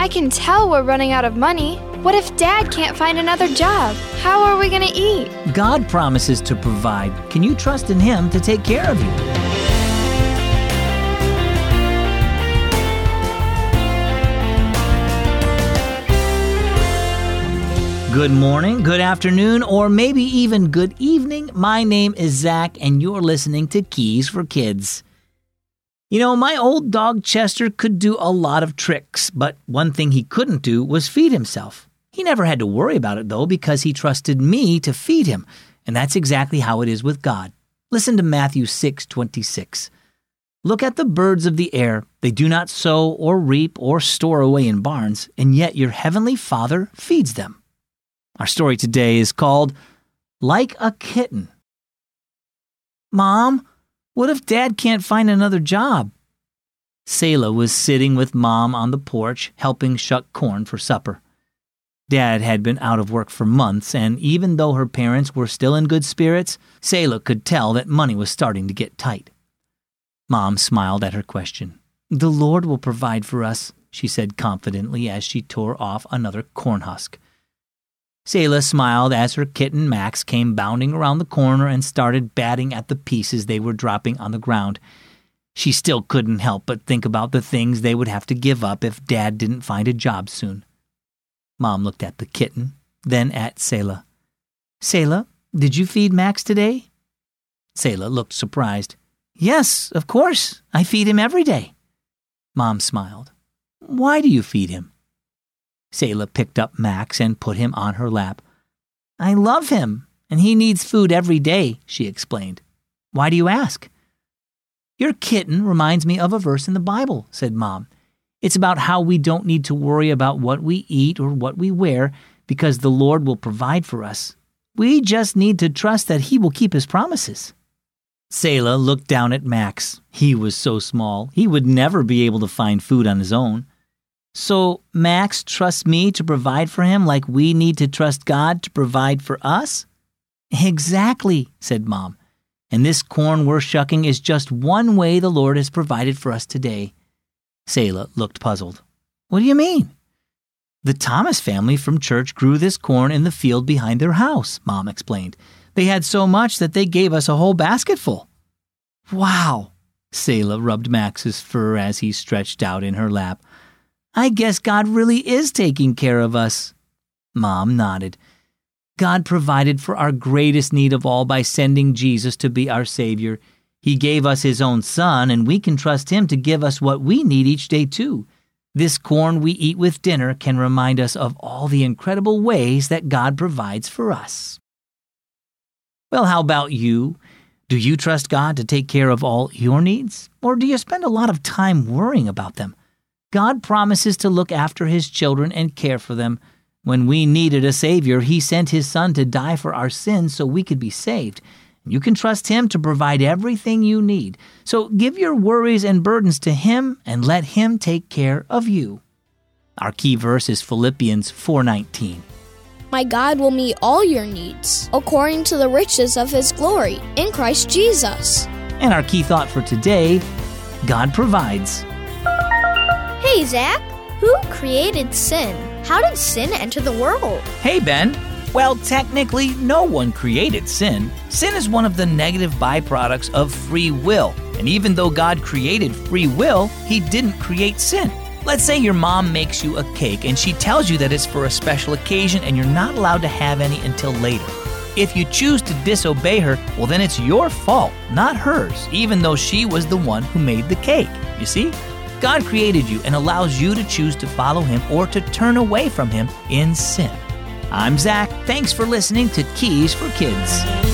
I can tell we're running out of money. What if Dad can't find another job? How are we going to eat? God promises to provide. Can you trust in Him to take care of you? Good morning, good afternoon, or maybe even good evening. My name is Zach, and you're listening to Keys for Kids. You know, my old dog Chester could do a lot of tricks, but one thing he couldn't do was feed himself. He never had to worry about it, though, because he trusted me to feed him, and that's exactly how it is with God. Listen to Matthew 6:26. Look at the birds of the air. They do not sow or reap or store away in barns, and yet your heavenly Father feeds them. Our story today is called Like a Kitten. Mom, what if Dad can't find another job? Selah was sitting with Mom on the porch, helping shuck corn for supper. Dad had been out of work for months, and even though her parents were still in good spirits, Selah could tell that money was starting to get tight. Mom smiled at her question. The Lord will provide for us, she said confidently as she tore off another corn husk. Selah smiled as her kitten Max came bounding around the corner and started batting at the pieces they were dropping on the ground. She still couldn't help but think about the things they would have to give up if Dad didn't find a job soon. Mom looked at the kitten, then at Selah. Selah, did you feed Max today? Selah looked surprised. Yes, of course. I feed him every day. Mom smiled. Why do you feed him? Selah picked up Max and put him on her lap. I love him, and he needs food every day, she explained. Why do you ask? Your kitten reminds me of a verse in the Bible, said Mom. It's about how we don't need to worry about what we eat or what we wear because the Lord will provide for us. We just need to trust that He will keep His promises. Selah looked down at Max. He was so small, he would never be able to find food on his own. So Max trusts me to provide for him like we need to trust God to provide for us? Exactly, said Mom. And this corn we're shucking is just one way the Lord has provided for us today. Selah looked puzzled. What do you mean? The Thomas family from church grew this corn in the field behind their house, Mom explained. They had so much that they gave us a whole basketful. Wow! Selah rubbed Max's fur as he stretched out in her lap. I guess God really is taking care of us. Mom nodded. God provided for our greatest need of all by sending Jesus to be our Savior. He gave us His own Son, and we can trust Him to give us what we need each day, too. This corn we eat with dinner can remind us of all the incredible ways that God provides for us. Well, how about you? Do you trust God to take care of all your needs? Or do you spend a lot of time worrying about them? God promises to look after His children and care for them. When we needed a Savior, He sent His Son to die for our sins so we could be saved. You can trust Him to provide everything you need. So give your worries and burdens to Him and let Him take care of you. Our key verse is Philippians 4:19. My God will meet all your needs according to the riches of His glory in Christ Jesus. And our key thought for today, God provides. Hey, Zach, who created sin? How did sin enter the world? Hey, Ben. Well, technically, no one created sin. Sin is one of the negative byproducts of free will. And even though God created free will, He didn't create sin. Let's say your mom makes you a cake and she tells you that it's for a special occasion and you're not allowed to have any until later. If you choose to disobey her, well, then it's your fault, not hers, even though she was the one who made the cake. You see? God created you and allows you to choose to follow Him or to turn away from Him in sin. I'm Zach. Thanks for listening to Keys for Kids.